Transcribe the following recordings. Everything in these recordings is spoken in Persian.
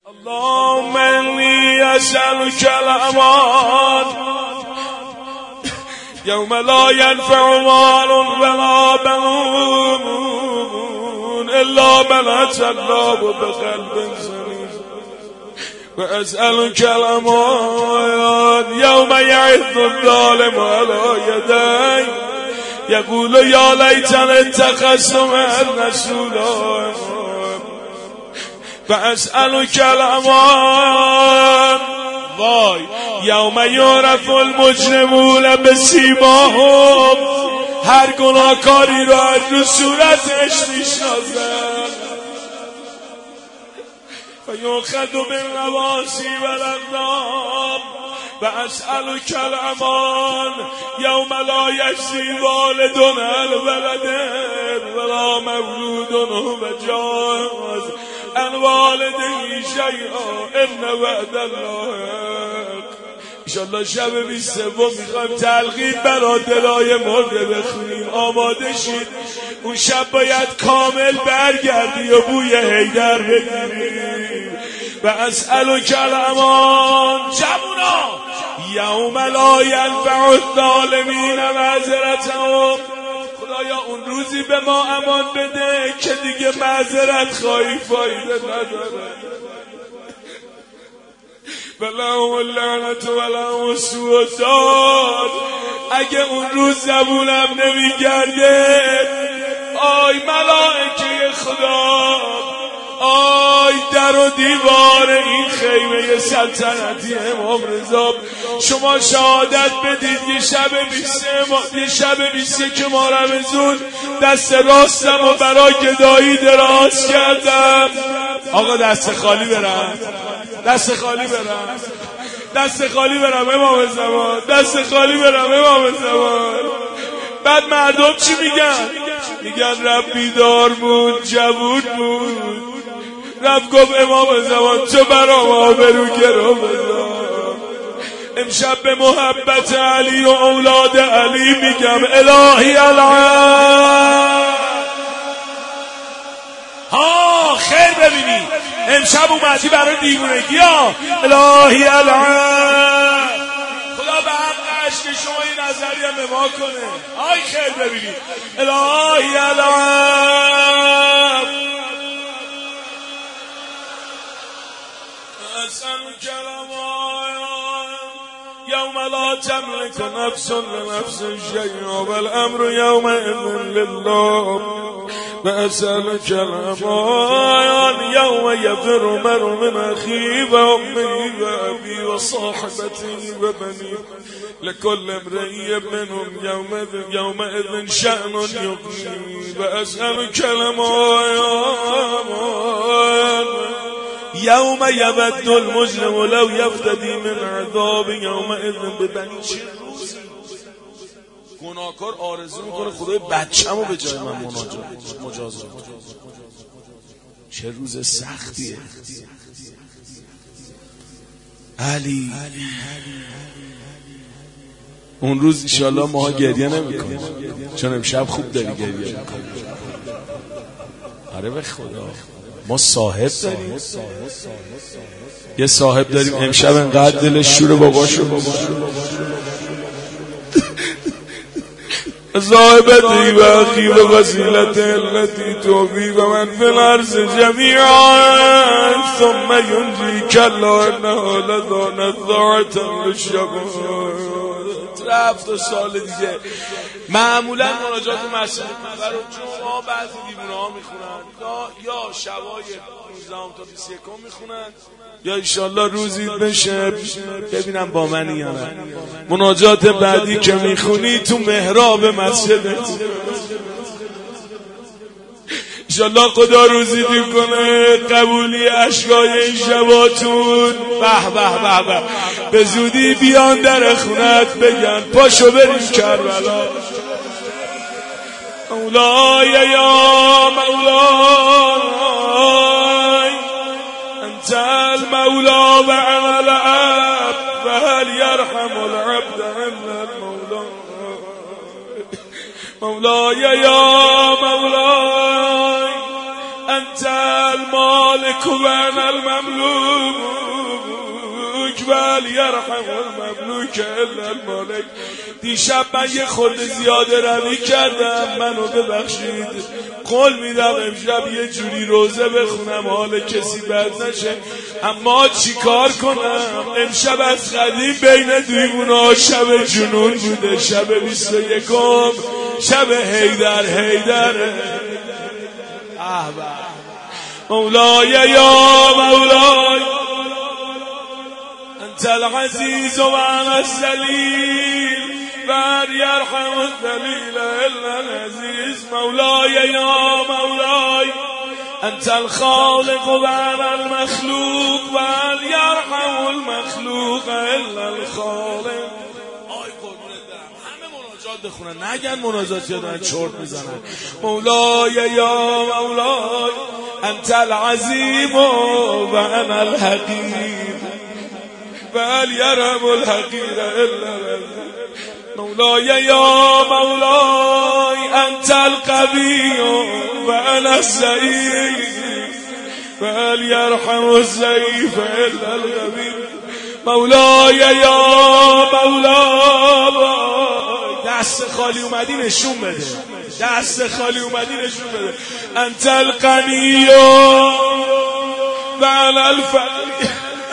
اللهم إني أسألك الأمان يوم لا ينفع مال ولا بنون إلا من أتى الله بقلب سليم وأسألك الأمان يوم يعض الظالم على يديه يقول يا ليتني اتخذت مع الرسول فأسألك الأمان وای یوم یعرف المجرمون بسیماهم هر گناهکاری را از رو صورتش میشناسن فیؤخذ بالنواصی والاقدام وأسألك الأمان یوم لا یجزی والد عن ولده ولا مولود هو جاز عن والده شیئا ان وعد الله. انشالله شب 23 میخوایم تلقین برا دلای مرده بخونیم. آماده شید. اون شب باید کامل برگردی و بوی حیدر بگیری. و اسألک الأمان جمونا یوم لا ینفع الظالمین معذرتهم. خدایا اون روزی به ما امان بده که دیگه معذرت خواهی فایده نداره. ولهم اللعنت ولهم سوء الدار. اگه اون روز زبونم نمیگرده آی ملائکه خدا، آی در و دیوار این خیمه سلطنتی امام رضا، شما شهادت بدید یه شب 23 که ما رمزون دست راستم و برای گدایی دراز کردم. آقا دست خالی برم، دست خالی برم، دست خالی برم امام زمان، دست خالی برم امام زمان. بعد مردم چی میگن؟ میگن رب بیدار بود، جوون بود. رب گفت امام زمان تو برام آبرو گرو بذار. امشب به محبت علی و اولاد علی میگم الهی العالم. ها خیر ببینی امشب اومدی برای دیوونگی ها. الهی العالم. خدا به حق عشق شما این نظریه به ما کنه. آی خیر ببینی الهی العالم. اسألك الأمان يوم لا تملك نفس لنفس شيئا والأمر يومئذ لله. وأسألك الأمان يوم يفر المرء من أخيه وأمه وأبيه وصاحبته وبنيه لكل امرئ منهم يومئذ شأن يغنيه. وأسألك الأمان یوم یود المجرم لو یفتدی من عذاب یومئذ ببنی. چه روزی گناهکار آرزو میکنه خدای بچه‌مو به جای من مجازات. چه روز سختیه. علی اون روز انشالله ما گریه نمیکنیم چون امشب خوب داری گریه میکنی. آره به خدا ما صاحب داریم، یه صاحب داریم امشب انقدر دلش شور باباشو صاحبتی و اخی و وسیلت التي توفی و من فی الارض جمیعا ثم ینجی کلا انها لذا نزاعة للشباب. 7 سال دیگه معمولا مناجات مسجد برای جمعه بعضی دیوونه ها میخونن یا شبای 19 تا 21 میخونن یا انشالله روزی بشه ببینم با منی یا نه. مناجات بعدی که میخونی تو محراب مسجدت انشالله خدا روزی کنه قبولی اشکای این شباتون. به به به به به زودی بیان در خونت بگن پاشو بریم کربلا. مولای یا مولای انت المولا و انا العبد و هل یرحم العبد الا المولا. مولای یا مولای انت انت المالك وانا المملوك ولی یرحم المملوک الا المالک. دیشب من یه خورده زیاده روی کردم، منو ببخشید. قول میدم امشب یه جوری روزه بخونم حال کسی بد نشه، اما چی کار کنم؟ امشب از قدیم بین دیوونا شب جنون بوده، شب 21 شب حیدر. مولای یا مولای انت العزیز و انا الذلیل و یرحم الذلیل الا العزیز. مولای یا مولای انت الخالق و انا المخلوق و یرحم المخلوق الا الخالق. آی قربونت برم، همه مناجات بخونن، نگن مناجات یادن چرت میزنن. مولای یا مولای انت العظیم و انا الحقیر بل یرحم الحقیر الا العظیم. مولای یا مولای انت القوی و انا الضعیف بل یرحم الضعیف الا القوی. مولای یا مولای دست خالی اومدی نشون بده، دست خالی اومدی نشون بده. انت الغنی و انا الفقیر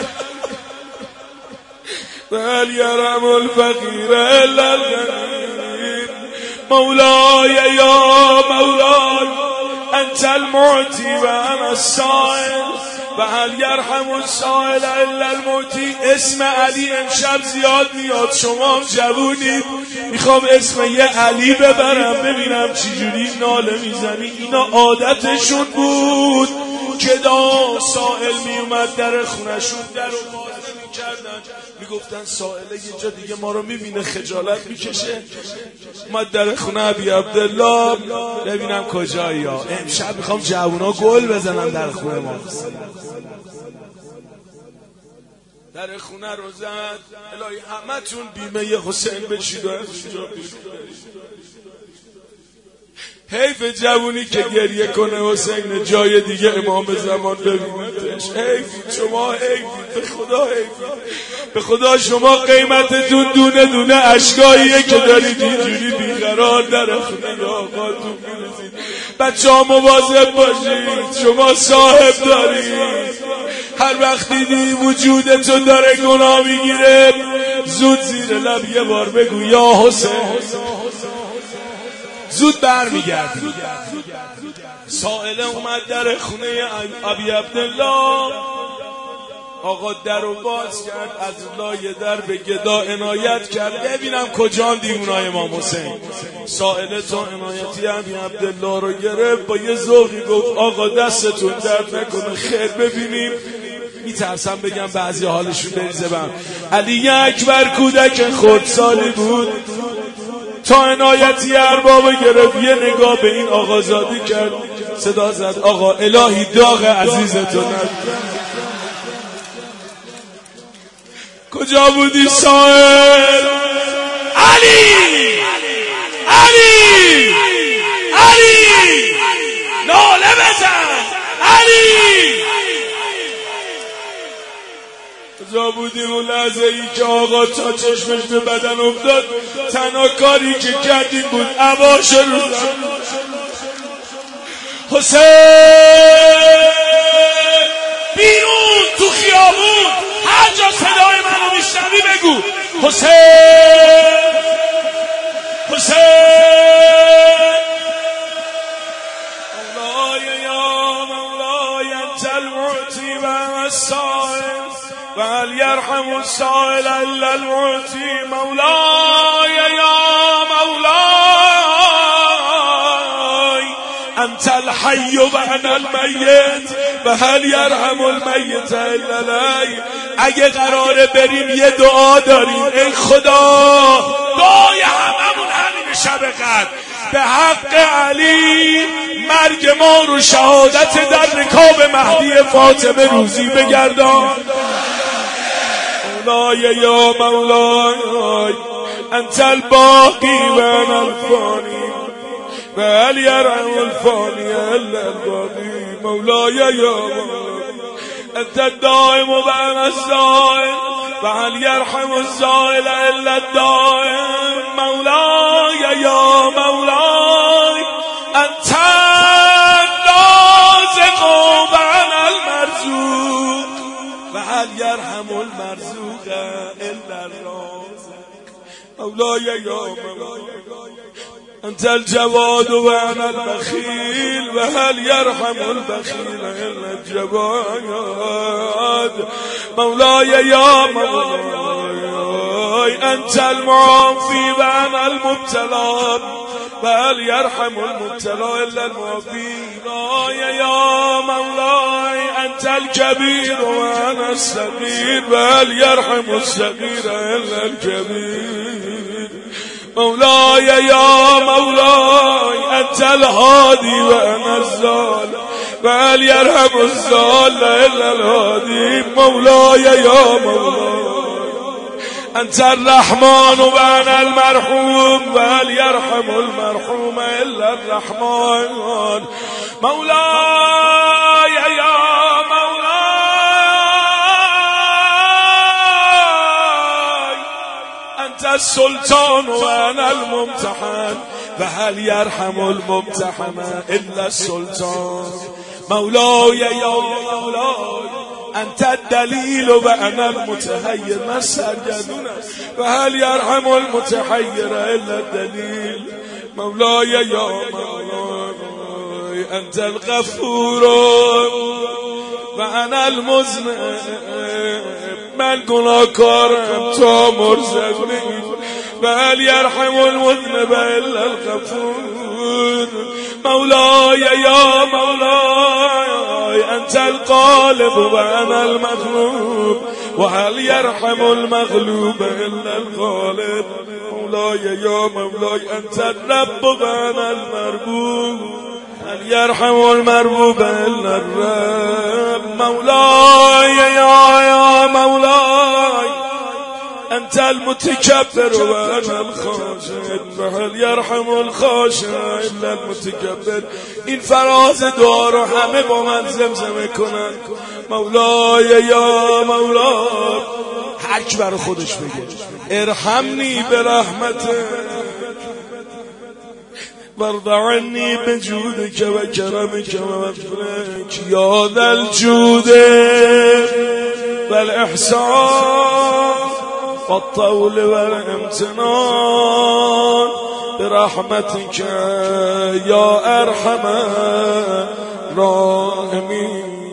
بل یرحم الفقیر الا الغنی. مولای یا مولای انت المعطی و انا السائل و هل یرحم السائل الا المعطی. اسم علی امشب زیاد میاد، شما جوونید، میخوام اسم یه علی ببرم ببینم چجوری ناله میزنی. اینا عادتشون بود که سائل میومد در خونشون در رو باز نمیکردن، میگفتن سائله یه جا دیگه ما رو میبینه خجالت میکشه. اومد در خونه ابی عبدالله ببینم کجایی ها. امشب میخوام جوونا گل بزنن در خونه ما. در خونه رو زد، الهی همتون بیمه ی حسین بشید و حیف جوونی که گریه کنه حسین جای دیگه امام زمان ببینتش. حیفید شما، حیفید به خدا، حیفید به خدا. شما قیمتتون دونه دونه اشکاییه که دارید اینجوری بیقرار در خونه آقاتون میرسید. بچه ها مواظب باشید، شما صاحب دارید. هر وقت دیدی وجودتو داره گناه میگیره، زود زیر لب یه بار بگو یا حسین، زود برمیگردی. سائله اومد در خونه ابی عبدالله، آقا در رو باز کرد، از لای در به گدا عنایت کرد ببینم کجان دیوونای امام حسین. سائله تا عنایتی ابی عبدالله رو گرفت، با یه ذوقی گفت آقا دستتون درد نکنه، خیر ببینیم. میترسم بگم بعضی حالشون بریزه بهم. علی اکبر کودک خردسالی بود، تا عنایتی اربابو گرفت، یه نگاه به این آقازاده کرد، صدا زد آقا الهی داغ عزیزتو نزد. کجا بودی سائل؟ علی ناله بزن علی. کجا بودی اون لحظه ای که آقا تا چشمش به بدن افتاد، تنها کاری که کردیم بود عباش رو زد. حسین بیرون تو خیابون، هر جا صدای منو میشنوی بگو حسین مولای یا مولای انت المعطی و السائل و هل یرحم السائل الا المعطی. مولای یا مولای انت الحی و انا المیت و هل یرحم المیت الا الحی. اگه قراره بریم یه دعا داریم، ای خدا دعای هممون همین شب قدر، به حق علی مرگ ما رو شهادت در رکاب مهدی فاطمه روزی بگردان. مولای یا مولای انت الباقی و انا الفانی و هل یرحم الفانی الا الباقی. مولاي يا مولاي أنت الدائم بين الزائل فهل يرحم الزائل إلا الدائم مولاي يا مولاي أنت الرازق بين المرزوق فهل يرحم المرزوق إلا الرازق مولاي يا مولاي أنت الجواد وأنا البخيل وهل يرحم البخيل إلا الجواد مولاي يا مولاي أنت المعافي وأنا المبتلى وهل يرحم المبتلى إلا المعافي مولاي يا مولاي أنت الكبير وأنا الصغير وهل يرحم الصغير إلا الكبير مولاي يا مولاي أنت الهادي وأنا الزال فهل يرحم الزال إلا الهادي مولاي يا مولاي أنت الرحمن وأنا المرحوم فهل يرحم المرحوم إلا الرحمن مولاي يا السلطان وأنا الممتحن فهل يرحم الممتحن إلا السلطان مولاي يا مولاي أنت الدليل وأنا المتحير ما السجن فهل يرحم المتحير إلا الدليل مولاي يا مولاي أنت الغفور وأنا المذنب من گناهکار تو مرزقنی فهل يرحم المذنب إلا الغفور مولاي يا مولاي أنت القالب وأنا المغلوب وهل يرحم المغلوب إلا الغالب مولاي يا مولاي أنت الرب وأنا المربوب هل يرحم المربوب إلا الرب مولاي يا مولاي أنت المتكبر وأنا الخاشع فهل يرحم الخاشع إلا المتكبر این فراز دعا رو همه با من زمزمه کنن مولاي یا مولاي هر کی برای خودش بگه ارحمنی برحمتك وارض عني بجودك وكرمك ومغفرتك يا ذا الجود والإحسان والطول والامتنان برحمتك يا أرحم الراحمين